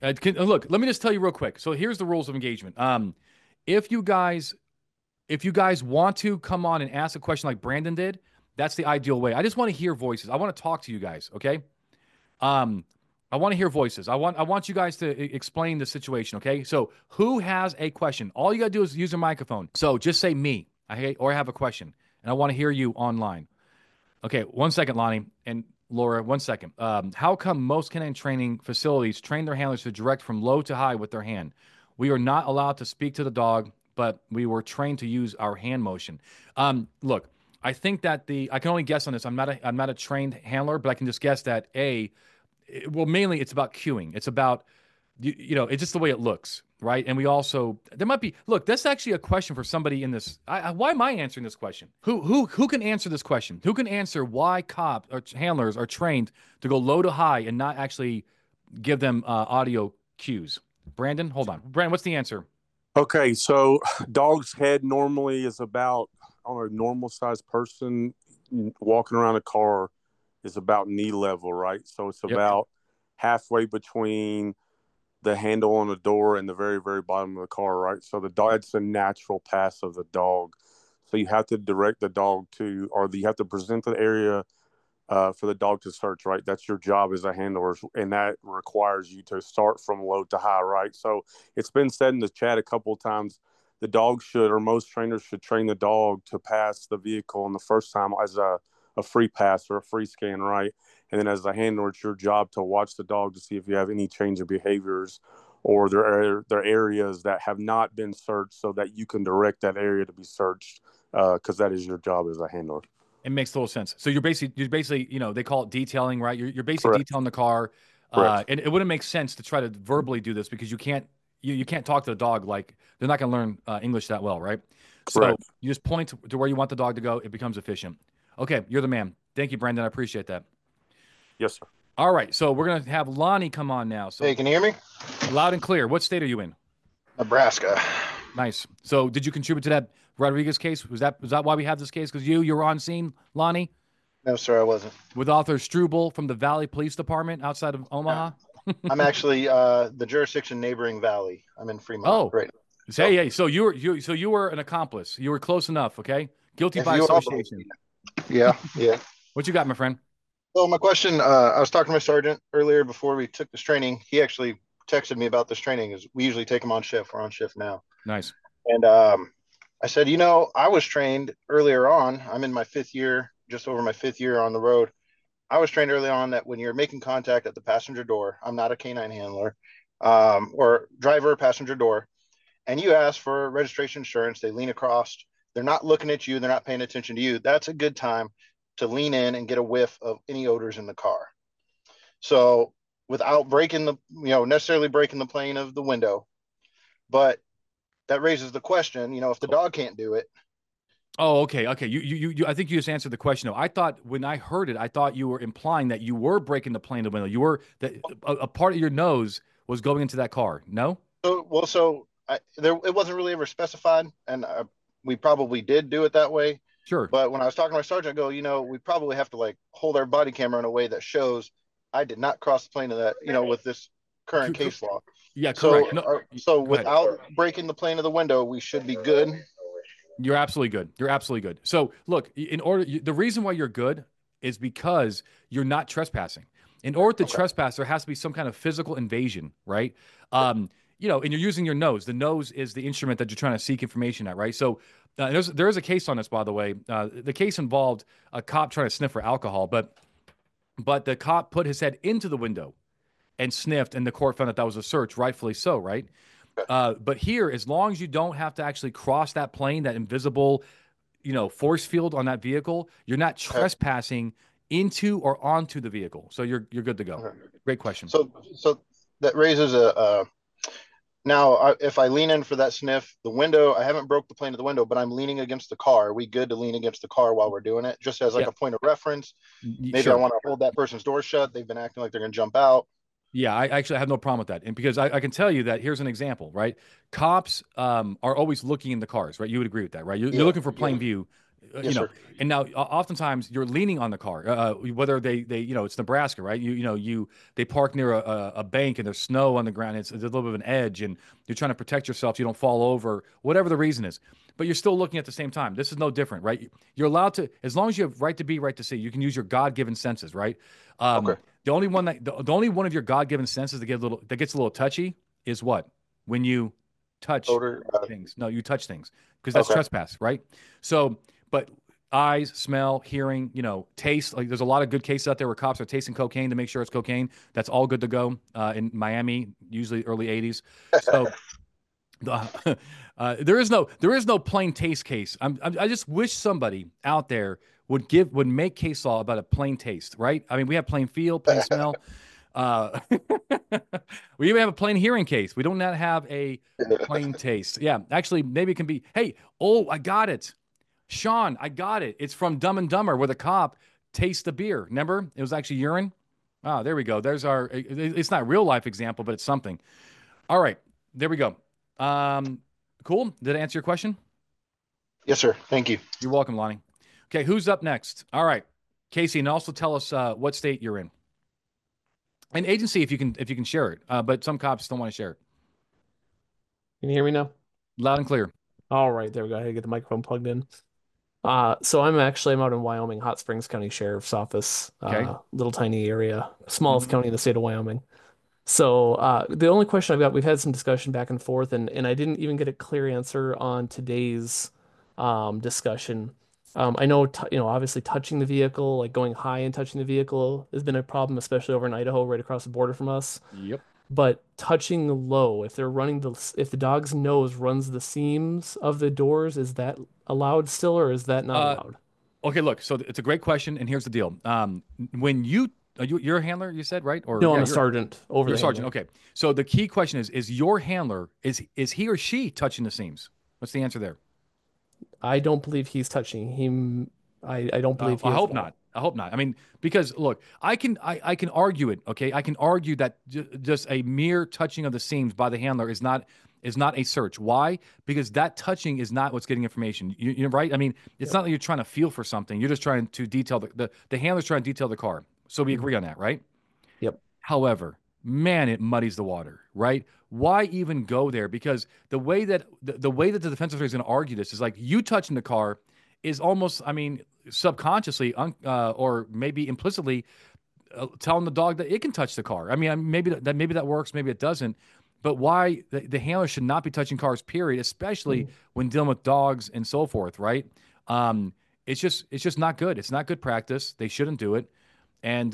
Look, let me just tell you real quick. So here's the rules of engagement. If you guys if you guys want to come on and ask a question like Brandon did, that's the ideal way. I just want to hear voices. I want to talk to you guys. Okay. Um, I want to hear voices. I want you guys to explain the situation. Okay. So who has a question? All you gotta do is use a microphone. So just say me. Or I have a question, and I want to hear you online. Okay, one second, Lonnie and Laura. One second. How come most canine training facilities train their handlers to direct from low to high with their hand? We are not allowed to speak to the dog, but we were trained to use our hand motion. Look, I think that I can only guess on this. I'm not a trained handler, but I can just guess that well, mainly it's about cueing. It's about it's just the way it looks, right? And we also there might be look. That's actually a question for somebody in this. Why am I answering this question? Who can answer this question? Who can answer why cop or handlers are trained to go low to high and not actually give them audio cues? Brandon, hold on. Brandon, what's the answer? Okay, so dog's head normally is about on a normal sized person walking around a car is about knee level, right? So it's Yep. about halfway between the handle on the door and the very, very bottom of the car, right? So the dog, it's a natural pass of the dog. So you have to direct the dog to, or you have to present the area for the dog to search, right? That's your job as a handler, and that requires you to start from low to high, right? So it's been said in the chat a couple of times the dog should, or most trainers should train the dog to pass the vehicle on the first time as a free pass or a free scan, right? And then as a handler, it's your job to watch the dog to see if you have any change of behaviors or their areas that have not been searched so that you can direct that area to be searched because that is your job as a handler. It makes total sense. So you're basically, they call it detailing, right? You're basically Correct. detailing the car. Correct. And it wouldn't make sense to try to verbally do this because you can't talk to the dog like they're not going to learn English that well, right? So Correct. you just point to where you want the dog to go. It becomes efficient. Okay, you're the man. Thank you, Brendan. I appreciate that. Yes, sir. All right, so we're gonna have Lonnie come on now. Hey, So can you hear me? loud and clear. What state are you in? Nebraska. Nice. So did you contribute to that Rodriguez case? Was that why we have this case? Because you were on scene, Lonnie, No, sir, I wasn't. with Arthur Struble from the Valley Police Department outside of No. Omaha. I'm actually the jurisdiction neighboring Valley. I'm in Fremont, Oh, right? say So hey. So you were an accomplice. You were close enough. Okay, guilty if by you all believe, association. yeah, yeah. What you got, my friend? So my question, I was talking to my sergeant earlier before we took this training. He actually texted me about this training. Is we usually take them on shift. We're on shift now, Nice. and I said, I was trained earlier on. I'm in my fifth year, just over my fifth year on the road. I was trained early on that when you're making contact at the passenger door, I'm not a canine handler, or driver passenger door, and you ask for registration insurance, they lean across. They're not looking at you. They're not paying attention to you. That's a good time to lean in and get a whiff of any odors in the car. So without breaking necessarily breaking the plane of the window, but that raises the question, if the dog can't do it. Oh, okay, okay. I think you just answered the question. Though I thought when I heard it, I thought you were implying that you were breaking the plane of the window. You were that a part of your nose was going into that car. No. It wasn't really ever specified, and we probably did do it that way. Sure. But when I was talking to my sergeant, I go, we probably have to like hold our body camera in a way that shows I did not cross the plane of that, with this current case law. Yeah, correct. So, No, so go ahead. without breaking the plane of the window, we should be good. You're absolutely good. You're absolutely good. So, look, the reason why you're good is because you're not trespassing. In order to Okay. trespass, there has to be some kind of physical invasion, right? And you're using your nose. The nose is the instrument that you're trying to seek information at, right? So, there is a case on this, by the way. The case involved a cop trying to sniff for alcohol, but the cop put his head into the window and sniffed, and the court found that that was a search, rightfully so, right? But here, as long as you don't have to actually cross that plane, that invisible, force field on that vehicle, you're not Okay. trespassing into or onto the vehicle. So you're good to go. Okay. Great question. So that raises a now, if I lean in for that sniff, the window, I haven't broke the plane of the window, but I'm leaning against the car. Are we good to lean against the car while we're doing it? Just as like Yeah, a point of reference. Maybe I sure. want to hold that person's door shut. They've been acting like they're going to jump out. Yeah, I actually have no problem with that. And because I can tell you that here's an example, right? Cops are always looking in the cars, right? You would agree with that, right? You're Yeah. looking for Yeah. plain view. Yes, sir. And now oftentimes you're leaning on the car, whether it's Nebraska, right? They park near a bank and there's snow on the ground. It's a little bit of an edge, and you're trying to protect yourself so you don't fall over, whatever the reason is. But you're still looking at the same time. This is no different, right? You're allowed to, as long as you have right to be, right to see, you can use your God-given senses, right? Okay. The only one of your God-given senses that gets a little touchy is what? When you touch Odor. things. No, you touch things because that's Okay. trespass, right? So, but eyes, smell, hearing, taste. Like there's a lot of good cases out there where cops are tasting cocaine to make sure it's cocaine. That's all good to go in Miami, usually early '80s. So there is no plain taste case. I just wish somebody out there would make case law about a plain taste, right? I mean, we have plain feel, plain smell. We even have a plain hearing case. We do not have a plain taste. Yeah, actually, maybe it can be. Hey, oh, I got it, Sean. I got it. It's from Dumb and Dumber, where the cop tastes the beer. Remember, it was actually urine. Ah, there we go. There's our. It's not real life example, but it's something. All right, there we go. Cool. Did I answer your question? Yes, sir. Thank you. You're welcome, Lonnie. Okay, who's up next? All right, Casey, and also tell us what state you're in. And agency, if you can share it, but some cops don't want to share it. Can you hear me now? Loud and clear. All right, there we go. I had to get the microphone plugged in. So I'm out in Wyoming, Hot Springs County Sheriff's Office, Okay. little tiny area, smallest county in the state of Wyoming. So the only question I've got, we've had some discussion back and forth, and I didn't even get a clear answer on today's discussion. I know, obviously touching the vehicle, like going high and touching the vehicle has been a problem, especially over in Idaho, right across the border from us. Yep. But touching low, if the dog's nose runs the seams of the doors, is that allowed still, or is that not allowed? Okay, look, so it's a great question, and here's the deal. When you're a handler, you said, right? Or No, yeah, I'm a sergeant over you're a the sergeant. handler. Okay. So the key question is your handler, is he or she touching the seams? What's the answer there? I don't believe he's touching him. I don't believe he I is hope at all. not. I hope not. I mean, because look, I can argue it. Okay, I can argue that just a mere touching of the seams by the handler is not a search. Why? Because that touching is not what's getting information. You're right. I mean, it's not that you're trying to feel for something. You're just trying to detail the handler's trying to detail the car. So we agree on that, right? Yep. However, man, it muddies the water, right? Why even go there? Because the way that the defense attorney is going to argue this is like you touching the car is almost, I mean, subconsciously or maybe implicitly telling the dog that it can touch the car. I mean, maybe that works, maybe it doesn't. But why the handler should not be touching cars, period, especially when dealing with dogs and so forth, right? It's just not good. It's not good practice. They shouldn't do it. And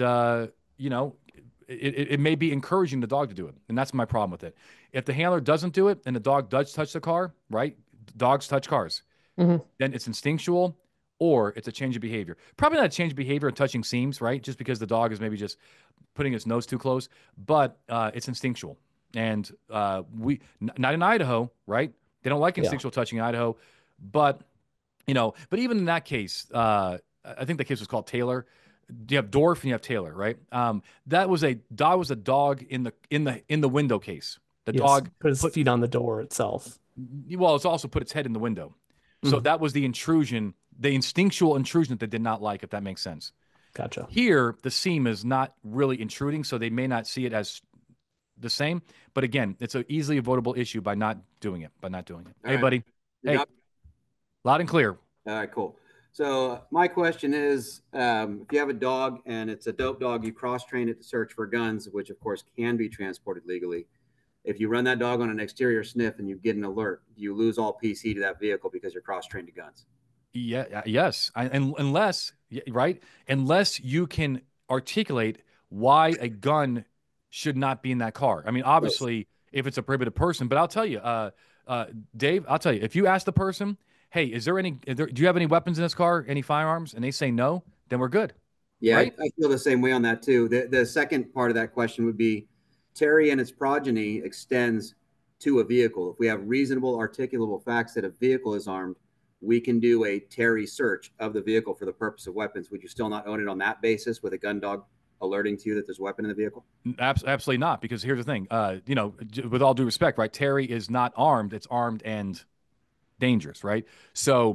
it may be encouraging the dog to do it. And that's my problem with it. If the handler doesn't do it and the dog does touch the car, right? Dogs touch cars. Mhm. Then it's instinctual or it's a change of behavior. Probably not a change of behavior and touching seams, right? Just because the dog is maybe just putting its nose too close, but it's instinctual. And not in Idaho, right? They don't like instinctual touching in Idaho, but but even in that case, I think the case was called Taylor. You have Dorf and you have Taylor, right? That was a dog in the window case. The Yes, dog put his feet on the door itself. well, it's also put its head in the window. So that was the intrusion, the instinctual intrusion that they did not like, if that makes sense. Gotcha. Here, the seam is not really intruding, so they may not see it as the same. But again, it's an easily avoidable issue by not doing it. Hey, right. buddy. Hey, loud and clear. All right, cool. So my question is, if you have a dog and it's a dope dog, you cross-train it to search for guns, which of course can be transported legally. If you run that dog on an exterior sniff and you get an alert, do you lose all PC to that vehicle because you're cross-trained to guns? Yeah, yes. And unless you can articulate why a gun should not be in that car. I mean, obviously, if it's a prohibited person, but I'll tell you, Dave, if you ask the person, hey, do you have any weapons in this car, any firearms? And they say no, then we're good. Yeah, right? I feel the same way on that too. The second part of that question would be, Terry and its progeny extends to a vehicle. If we have reasonable articulable facts that a vehicle is armed, we can do a Terry search of the vehicle for the purpose of weapons. Would you still not own it on that basis with a gun dog alerting to you that there's a weapon in the vehicle? Absolutely not, because here's the thing. With all due respect, right? Terry is not armed. It's armed and dangerous, right? So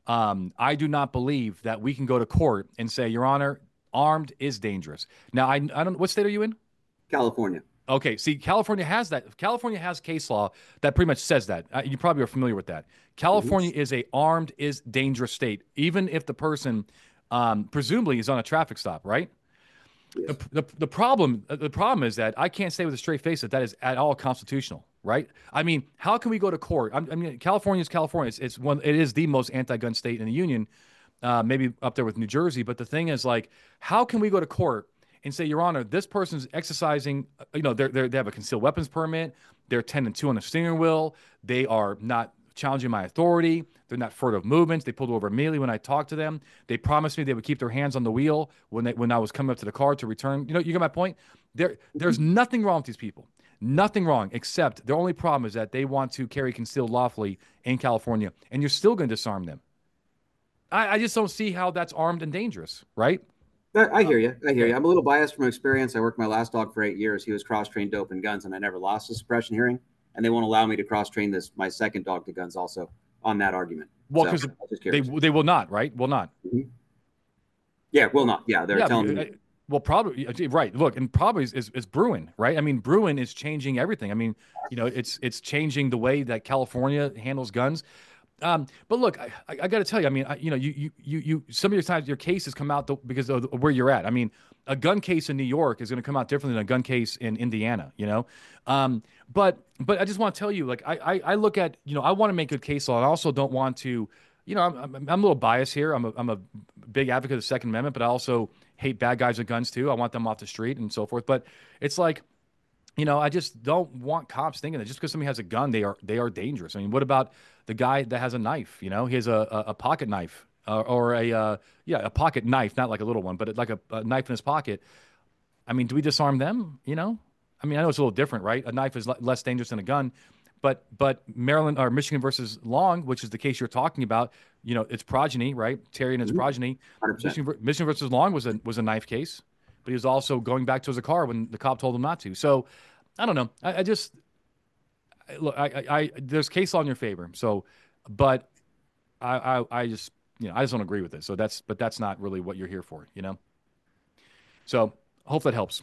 I do not believe that we can go to court and say, Your Honor, armed is dangerous. Now, I don't. What state are you in? California. Okay, see, California has that. California has case law that pretty much says that. You probably are familiar with that. California is a armed is dangerous state, even if the person presumably is on a traffic stop, right? Yes. The problem is that I can't say with a straight face that that is at all constitutional, right? I mean, how can we go to court? I mean, California is California. It is the most anti-gun state in the union, maybe up there with New Jersey. But the thing is, like, how can we go to court and say, Your Honor, this person's exercising, they have a concealed weapons permit, they're 10 and 2 on the steering wheel, they are not challenging my authority, they're not furtive movements, they pulled over immediately when I talked to them, they promised me they would keep their hands on the wheel when I was coming up to the car to return. You get my point? There's nothing wrong with these people. Nothing wrong, except their only problem is that they want to carry concealed lawfully in California, and you're still going to disarm them. I just don't see how that's armed and dangerous, right? I hear you. I'm a little biased from experience. I worked my last dog for 8 years. He was cross-trained dope and guns, and I never lost a suppression hearing. And they won't allow me to cross-train my second dog to guns also on that argument. Well, because they will not, right? Will not. Mm-hmm. Yeah, will not. Yeah, they're telling me. Well, probably right. Look, and probably is Bruin, right? I mean, Bruin is changing everything. I mean, it's changing the way that California handles guns. But look, I got to tell you, I mean, you some of your times your cases come out because of where you're at. I mean, a gun case in New York is going to come out differently than a gun case in Indiana, But I just want to tell you, like, I look at, I want to make good case law. And I also don't want to, I'm a little biased here. I'm a big advocate of the Second Amendment, but I also hate bad guys with guns too. I want them off the street and so forth. But it's like, I just don't want cops thinking that just because somebody has a gun, they are dangerous. I mean, what about the guy that has a knife? He has a pocket knife or a pocket knife, not like a little one, but like a knife in his pocket. I mean, do we disarm them? I mean, I know it's a little different, right? A knife is less dangerous than a gun, but Maryland or Michigan versus Long, which is the case you're talking about, its progeny, right? Terry and its progeny. 100%. Michigan versus Long was a knife case, but he was also going back to his car when the cop told him not to. So I don't know. I just look. There's case law in your favor. So, but I just I just don't agree with it. So that's not really what you're here for. So hope that helps.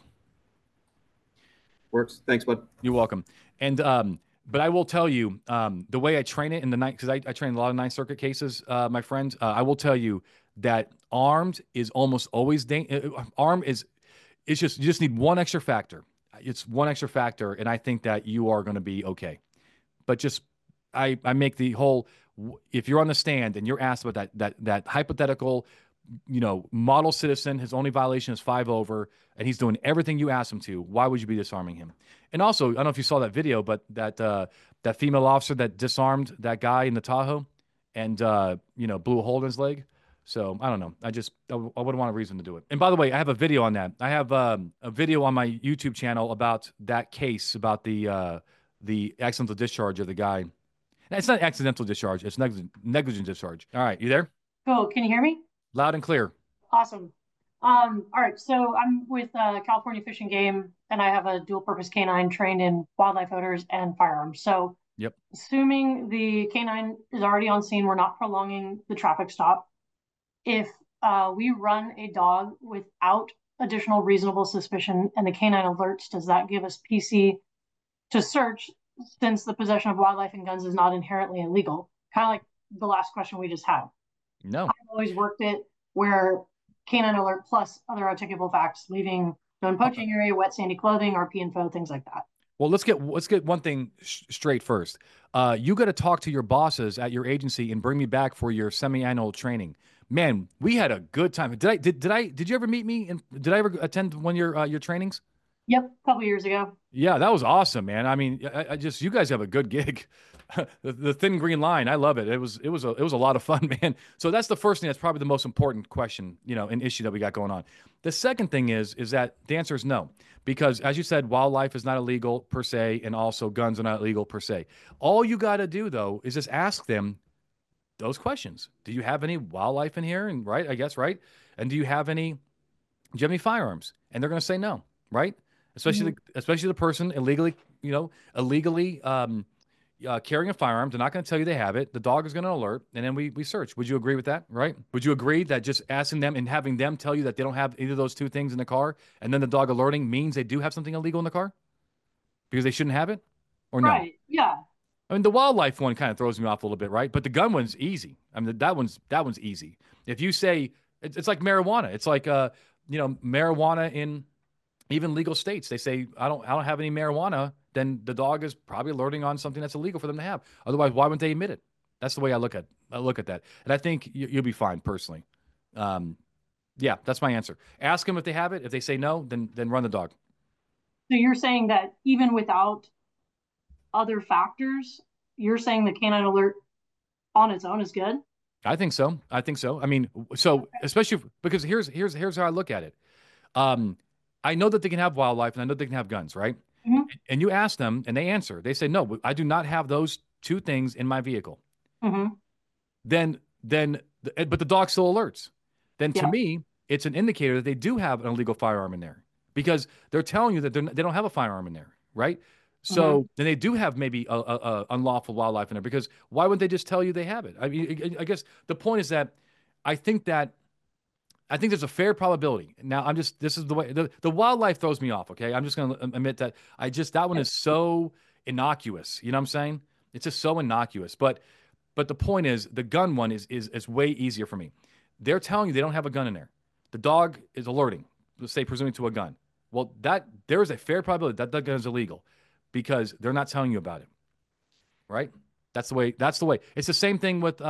Works. Thanks, bud. You're welcome. And but I will tell you the way I train it in the night, because I train a lot of Ninth Circuit cases, my friend. I will tell you that armed is almost always armed is. It's just you just need one extra factor. It's one extra factor, and I think that you are going to be okay. But just I make the whole, if you're on the stand and you're asked about that hypothetical, model citizen, his only violation is 5 over, and he's doing everything you asked him to, why would you be disarming him? And also, I don't know if you saw that video, but that female officer that disarmed that guy in the Tahoe and blew a hole in his leg. So I don't know. I wouldn't want a reason to do it. And by the way, I have a video on that. I have a video on my YouTube channel about that case, about the accidental discharge of the guy. And it's not accidental discharge. It's negligent discharge. All right. You there? Cool. Can you hear me? Loud and clear. Awesome. All right. So I'm with California Fish and Game, and I have a dual purpose canine trained in wildlife odors and firearms. So yep. Assuming the canine is already on scene, we're not prolonging the traffic stop. If we run a dog without additional reasonable suspicion and the canine alerts, does that give us PC to search, since the possession of wildlife and guns is not inherently illegal? Kind of like the last question we just had. No. I've always worked it where canine alert plus other articulable facts, leaving known poaching area, wet sandy clothing, RP info, things like that. Well, let's get one thing straight first. You got to talk to your bosses at your agency and bring me back for your semi-annual training. Man, we had a good time. Did you ever meet me? And did I ever attend one of your trainings? Yep, a couple years ago. Yeah, that was awesome, man. I mean, you guys have a good gig. the thin green line, I love it. It was a lot of fun, man. So that's the first thing. That's probably the most important question, an issue that we got going on. The second thing is that the answer is no, because as you said, wildlife is not illegal per se, and also guns are not illegal per se. All you got to do though is just ask them those questions. Do you have any wildlife in here? And right, I guess, right. And do you have any firearms? And they're going to say no, right? Especially the person illegally, carrying a firearm. They're not going to tell you they have it. The dog is going to alert, and then we search. Would you agree with that? Right? Would you agree that just asking them and having them tell you that they don't have either of those two things in the car, and then the dog alerting means they do have something illegal in the car because they shouldn't have it, or no? Right. Yeah. I mean, the wildlife one kind of throws me off a little bit, right? But the gun one's easy. I mean, that one's easy. If you say it's like marijuana, it's like marijuana in even legal states. They say I don't have any marijuana, then the dog is probably alerting on something that's illegal for them to have. Otherwise, why wouldn't they admit it? That's the way I look at that, and I think you'll be fine personally. Yeah, that's my answer. Ask them if they have it. If they say no, then run the dog. So you're saying that even without other factors, you're saying the canine alert on its own is good? I think so. I mean, so especially because here's how I look at it. I know that they can have wildlife and I know they can have guns, right? Mm-hmm. And you ask them and they answer. They say, no, I do not have those two things in my vehicle. Mm-hmm. But the dog still alerts. Then to Yeah. me, it's an indicator that they do have an illegal firearm in there because they're telling you that they don't have a firearm in there, right? So then they do have maybe a unlawful wildlife in there because why wouldn't they just tell you they have it? I mean, I guess the point is that I think there's a fair probability. Now this is the way the wildlife throws me off. Okay. I'm just going to admit that that one is so innocuous. You know what I'm saying? It's just so innocuous. But the point is the gun one is way easier for me. They're telling you they don't have a gun in there. The dog is alerting, let's say presuming to a gun. Well, there is a fair probability that gun is illegal because they're not telling you about it. Right? That's the way. It's the same thing with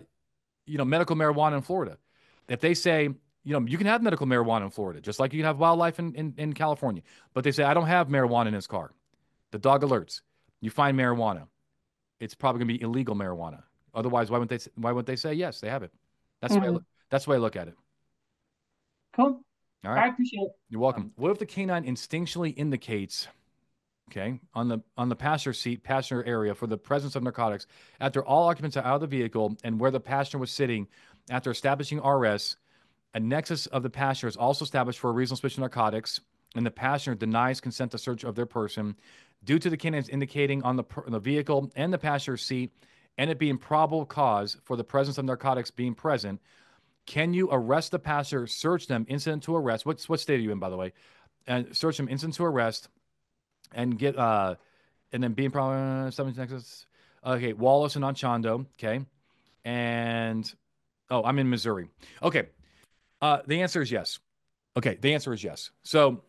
medical marijuana in Florida. If they say, you can have medical marijuana in Florida, just like you can have wildlife in California. But they say, I don't have marijuana in his car. The dog alerts. You find marijuana. It's probably going to be illegal marijuana. Otherwise, why wouldn't they say, yes, they have it? That's the way I look at it. Cool. All right. I appreciate it. You're welcome. What if the canine instinctually indicates, okay, on the passenger area for the presence of narcotics after all occupants are out of the vehicle and where the passenger was sitting after establishing RS, a nexus of the passenger is also established for a reasonable suspicion of narcotics, and the passenger denies consent to search of their person due to the canines indicating on the vehicle and the passenger seat and it being probable cause for the presence of narcotics being present. Can you arrest the passenger, search them, incident to arrest? What state are you in, by the way? And search them, incident to arrest, and get and then being probably 17 Texas. Okay, Wallace and Anchondo. Okay, and I'm in Missouri. Okay, the answer is yes. Okay, the answer is yes. So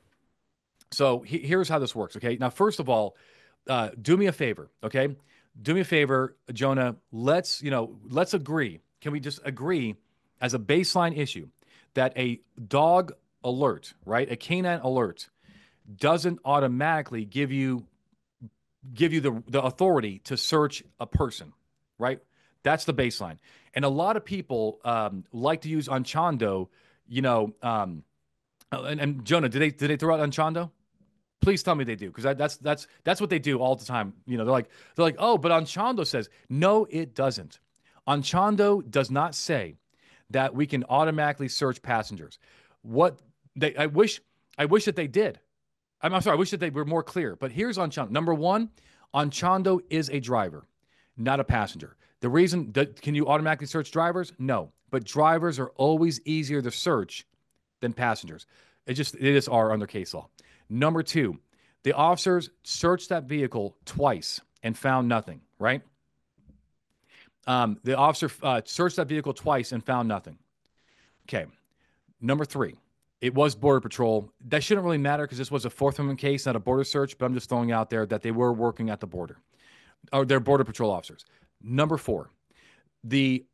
here's how this works. Okay, now first of all, do me a favor. Okay, do me a favor, Jonah. Let's agree. Can we just agree as a baseline issue that a dog alert, right, a canine alert, doesn't automatically give you the authority to search a person, right? That's the baseline. And a lot of people like to use Anchondo, and Jonah, did they throw out Anchondo? Please tell me they do, because that's what they do all the time. They're like, oh, but Anchondo says no, it doesn't. Anchondo does not say that we can automatically search passengers. I wish that they did. I'm sorry, I wish that they were more clear. But here's Anchondo. Number one, Anchondo is a driver, not a passenger. The reason that can you automatically search drivers? No, but drivers are always easier to search than passengers. It is are under case law. Number two, the officers searched that vehicle twice and found nothing, right? The officer searched that vehicle twice and found nothing. Okay. Number three, it was Border Patrol. That shouldn't really matter because this was a Fourth Amendment case, not a border search, but I'm just throwing out there that they were working at the border. Or they're Border Patrol officers. Number four, the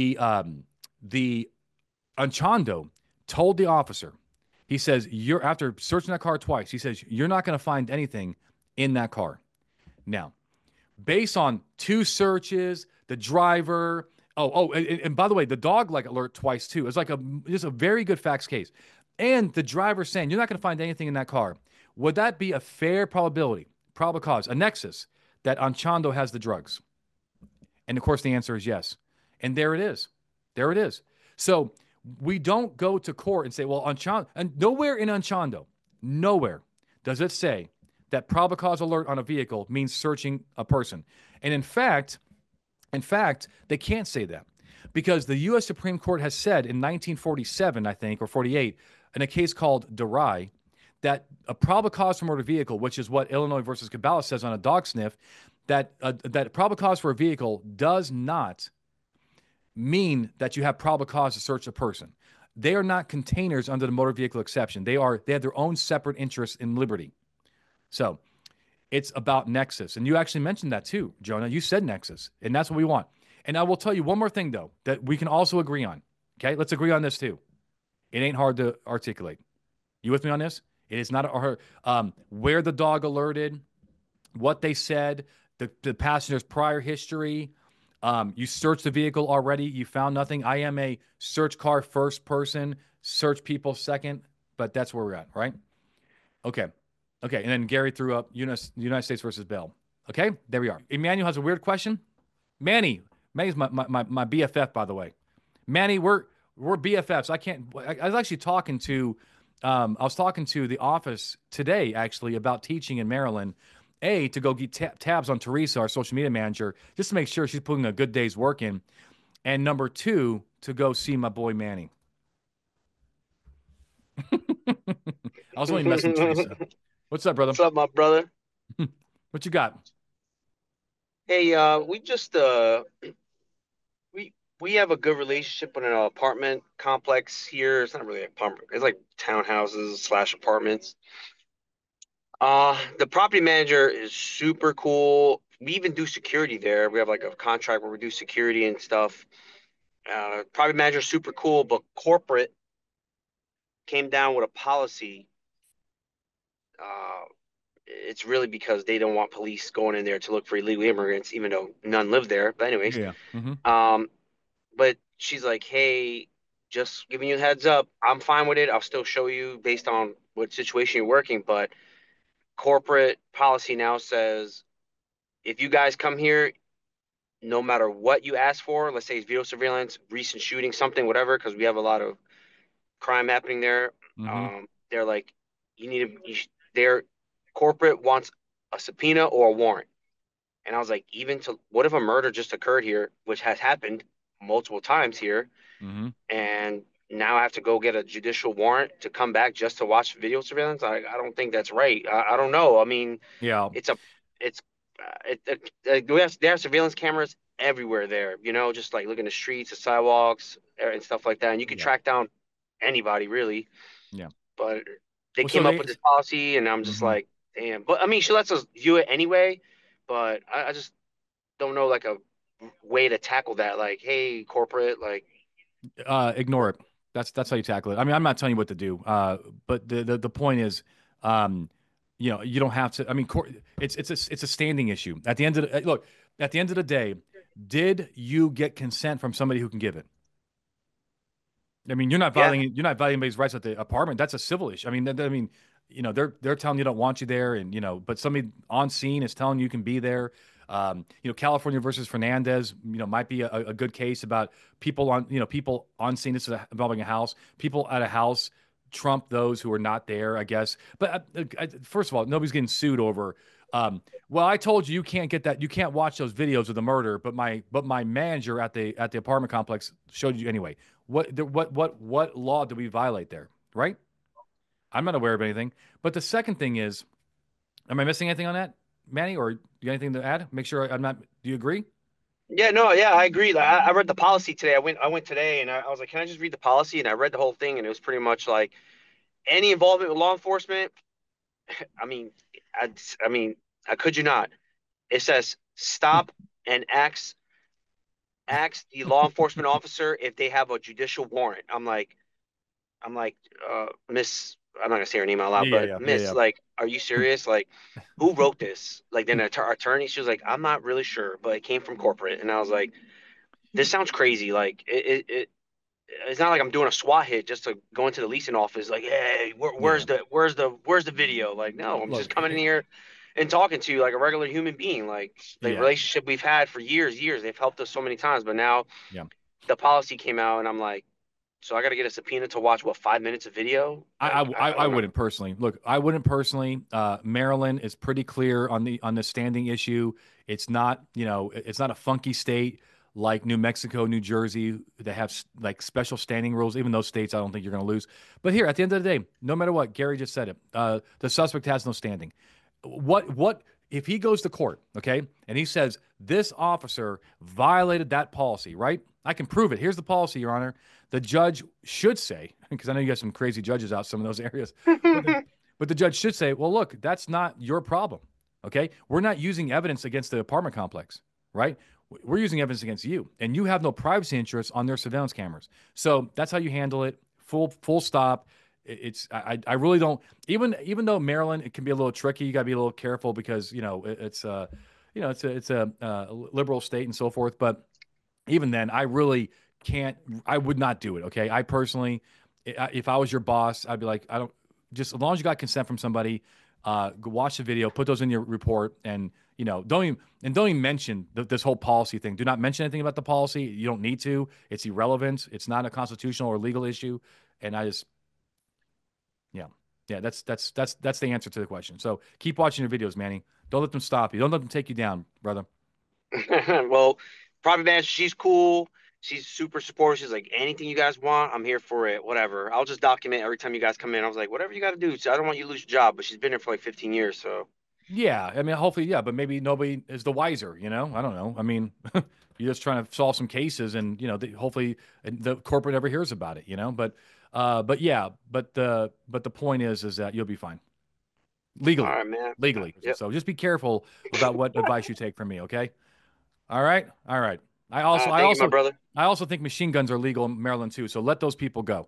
Anchondo told the officer, he says, after searching that car twice, he says, you're not going to find anything in that car. Now, based on two searches, the driver, and by the way, the dog alert twice too. It's just a very good facts case. And the driver saying, you're not going to find anything in that car. Would that be a fair probability, probable cause, a nexus that Anchondo has the drugs? And of course, the answer is yes. And there it is. There it is. So we don't go to court and say, well, Anchondo, and nowhere in Anchondo, nowhere does it say that probable cause alert on a vehicle means searching a person. And in fact, they can't say that because the U.S. Supreme Court has said in 1947, I think, or 48, in a case called Durai, that a probable cause for motor vehicle, which is what Illinois versus Cabela says on a dog sniff, that probable cause for a vehicle does not mean that you have probable cause to search a person. They are not containers under the motor vehicle exception. They have their own separate interests in liberty. So it's about nexus. And you actually mentioned that too, Jonah. You said nexus, and that's what we want. And I will tell you one more thing, though, that we can also agree on. Okay, let's agree on this too. It ain't hard to articulate. You with me on this? It is not hard. Where the dog alerted, what they said, the passenger's prior history. You searched the vehicle already. You found nothing. I am a search car first person, search people second, but that's where we're at, right? Okay. Okay. And then Gary threw up United States versus Bell. Okay. There we are. Emmanuel has a weird question. Manny's my BFF, by the way. Manny, we're BFFs. I was actually talking to the office today, actually, about teaching in Maryland. To go get tabs on Teresa, our social media manager, just to make sure she's putting a good day's work in. And number 2, to go see my boy Manny. I was only messing Teresa. What's up, brother? What's up, my brother? What you got? Hey, we just we have a good relationship with an apartment complex here. It's not really an apartment. It's like townhouses / apartments. The property manager is super cool. We even do security there. We have like a contract where we do security and stuff. Property manager is super cool, but corporate came down with a policy. It's really because they don't want police going in there to look for illegal immigrants, even though none live there. But anyways, Yeah. Mm-hmm. But she's like, hey, just giving you a heads up. I'm fine with it. I'll still show you based on what situation you're working. But corporate policy now says if you guys come here, no matter what you ask for, let's say it's video surveillance, recent shooting, something, whatever, because we have a lot of crime happening there. Mm-hmm. They're like, their corporate wants a subpoena or a warrant. And I was like, what if a murder just occurred here, which has happened multiple times here, Mm-hmm. and now I have to go get a judicial warrant to come back just to watch video surveillance? I don't think that's right. I don't know. I mean, Yeah. they have surveillance cameras everywhere there, just like looking at the streets, the sidewalks, and stuff like that. And you can track down anybody really. Yeah. But they came up with this policy, and I'm just like, damn. But I mean, she lets us view it anyway. But I just don't know like a way to tackle that. Like, hey, corporate, like, ignore it. That's how you tackle it. I mean, I'm not telling you what to do. But the point is, you don't have to. I mean, it's a standing issue. At the end of the day, did you get consent from somebody who can give it? I mean, you're not violating anybody's rights at the apartment. That's a civil issue. I mean, they're telling you don't want you there, and but somebody on scene is telling you can be there. California versus Fernandez, might be a good case about people on scene. This is involving a house. People at a house trump those who are not there, I guess. But first of all, nobody's getting sued over. Well, I told you can't get that. You can't watch those videos of the murder, but my manager at the apartment complex showed you anyway. What law did we violate there? Right? I'm not aware of anything. But the second thing is, am I missing anything on that, Manny, or you got anything to add? Make sure I'm not. Do you agree? Yeah, no, yeah, I agree. Like, I read the policy today. I went today, and I was like, can I just read the policy? And I read the whole thing, and it was pretty much like any involvement with law enforcement. I mean, I could you not? It says stop and ask the law enforcement officer if they have a judicial warrant. I'm like, Miss, I'm not gonna say her name out loud, but Miss, like, are you serious? Like, who wrote this? Like, then our attorney, she was like, I'm not really sure, but it came from corporate, and I was like, this sounds crazy. Like, it's not like I'm doing a SWAT hit just to go into the leasing office. Like, hey, where's the video? Like, no, I'm just coming in here and talking to you like a regular human being. Like, the relationship we've had for years. They've helped us so many times, but now the policy came out, and I'm like, So I got to get a subpoena to watch what 5 minutes of video. I wouldn't personally. Look, I wouldn't personally. Maryland is pretty clear on the standing issue. It's not, it's not a funky state like New Mexico, New Jersey that have like special standing rules. Even those states, I don't think you're going to lose. But here, at the end of the day, no matter what, Gary just said it. The suspect has no standing. What if he goes to court, okay, and he says this officer violated that policy, right? I can prove it. Here's the policy, Your Honor. The judge should say, because I know you got some crazy judges out some of those areas, but the judge should say, well, look, that's not your problem, okay? We're not using evidence against the apartment complex, right? We're using evidence against you, and you have no privacy interests on their surveillance cameras. So that's how you handle it. Full stop. I really don't, even though Maryland, it can be a little tricky. You got to be a little careful because it's a liberal state and so forth. But even then, I really can't. I would not do it. Okay, I personally, if I was your boss, I'd be like, I don't. Just as long as you got consent from somebody, go watch the video, put those in your report, and don't even mention this whole policy thing. Do not mention anything about the policy. You don't need to. It's irrelevant. It's not a constitutional or legal issue. And I just. Yeah, that's the answer to the question. So keep watching your videos, Manny. Don't let them stop you. Don't let them take you down, brother. Well, private manager, she's cool. She's super supportive. She's like, anything you guys want, I'm here for it. Whatever. I'll just document every time you guys come in. I was like, whatever you got to do. So I don't want you to lose your job. But she's been here for like 15 years. So yeah, I mean, hopefully, yeah, but maybe nobody is the wiser. I don't know. I mean, you're just trying to solve some cases, and hopefully the corporate never hears about it. But yeah, but the point is that you'll be fine legally. All right, man. Legally. Yep. So just be careful about what advice you take from me. Okay. All right. I also think machine guns are legal in Maryland too. So let those people go.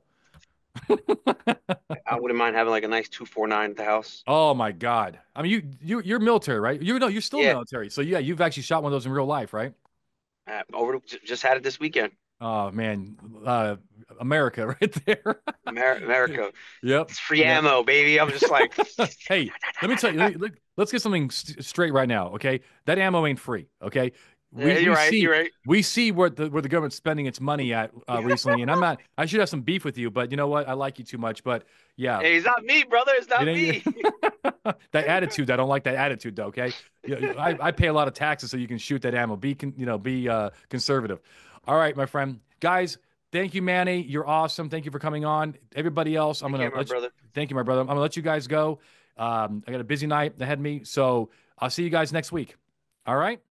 I wouldn't mind having like a nice 249 at the house. Oh my God. I mean, you're military, right? You're still military. So yeah, you've actually shot one of those in real life, right? Just had it this weekend. Oh man, America right there. America. Yep. It's free ammo, baby. I'm just like, hey, let me tell you. Let's get something straight right now, okay? That ammo ain't free, okay? You're right. We see where the government's spending its money at recently, and I should have some beef with you, but you know what? I like you too much. But yeah, hey, it's not me, brother. It's not me. That attitude, I don't like that attitude, though. Okay, I pay a lot of taxes so you can shoot that ammo. Be conservative. All right, my friend, guys. Thank you, Manny. You're awesome. Thank you for coming on. Everybody else, thank you, my brother. I'm gonna let you guys go. I got a busy night ahead of me, so I'll see you guys next week. All right.